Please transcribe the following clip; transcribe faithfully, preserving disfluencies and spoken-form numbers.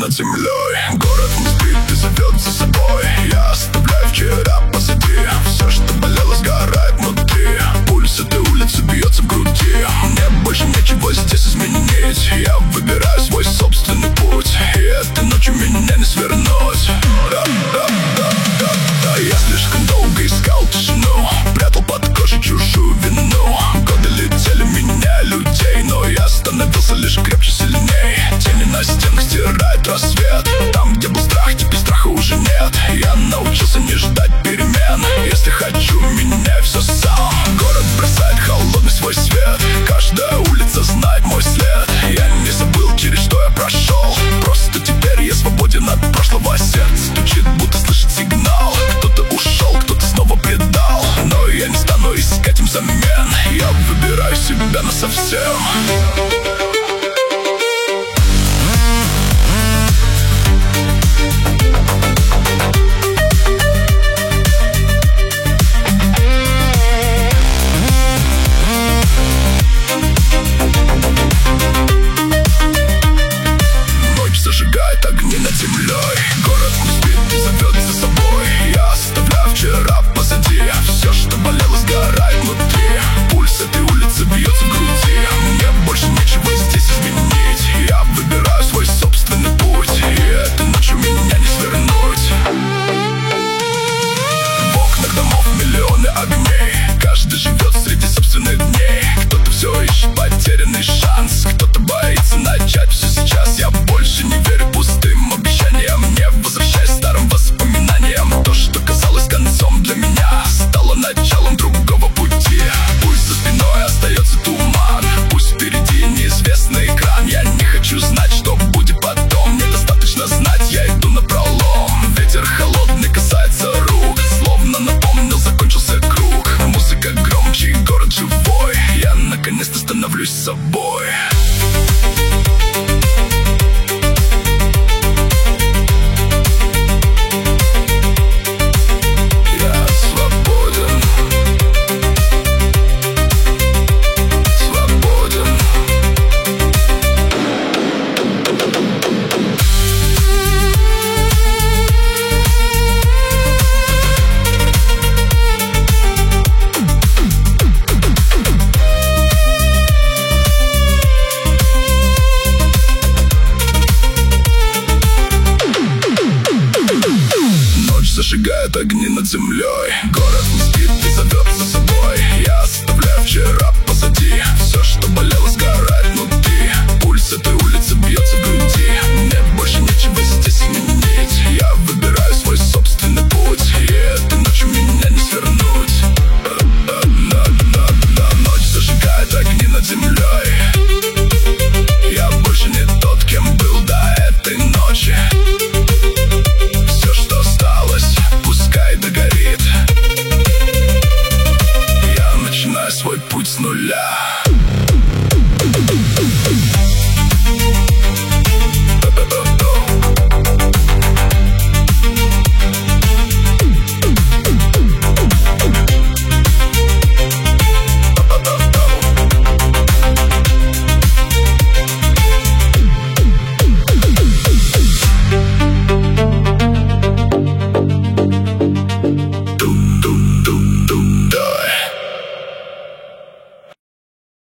над землей. Город не спит и зовет за собой. Я оставляю вчера позади. Все, что болело, сгорает внутри. Пульс этой улицы бьется в груди. Мне больше нечего здесь изменить. Я выбираю свой собственный путь, и этой ночью меня не свернуть. Да, да, да, да, да. Я слишком долго искал тишину, прятал под кожей чужую вину. Годы летели, меняя людей, но я становился лишь крепче, сильней. Тени на стенах стирает рассвет. Там, где был страх, теперь страха уже нет. Я научился не ждать перемен. Если хочу, меняю все сам. Город бросает холодный свой свет. Каждая улица знает мой след. Я не забыл, через что я прошел. Просто теперь я свободен от прошлого. Сердце стучит, будто слышит сигнал. Кто-то ушел, кто-то снова предал, но я не стану искать им замен. Я выбираю себя насовсем. Зажигает огни над землей. Город не спит и зовет за собой. Я оставляю вчера позади. Все, что болело, сгорает внутри. Пульс этой улицы бьется в груди. Мне больше нечего здесь изменить. Я выбираю свой собственный путь, и этой ночью меня не свернуть. В окнах домов миллионы огней. Каждый живет среди собственных дней. Кто-то все ищет потерянный шанс, кто-то боится начать все сейчас. Я больше не верю пустым обещаниям, не возвращаясь старым воспоминаниям. То, что казалось концом для меня, стало началом другого пути. Пусть за спиной остается туман, пусть впереди неизвестный экран. Я не хочу знать, что будет потом, мне достаточно знать, я иду напролом. Ветер холодный касается рук, словно напомнил, закончился круг. Музыка громче, город живой. Я наконец-то становлюсь собой. Зажигает огни над землей. Город не спит и зовет за собой. Я оставляю вчера позади. Все, что болело, сгорает внутри. Пульс этой улицы бьется в груди. Мне больше нечего здесь изменить. Я выбираю свой собственный путь, и этой ночью меня не свернуть. Да, да, да, да. Ночь зажигает огни над землей. Я больше не тот, кем был до этой ночи. Свой путь с нуля.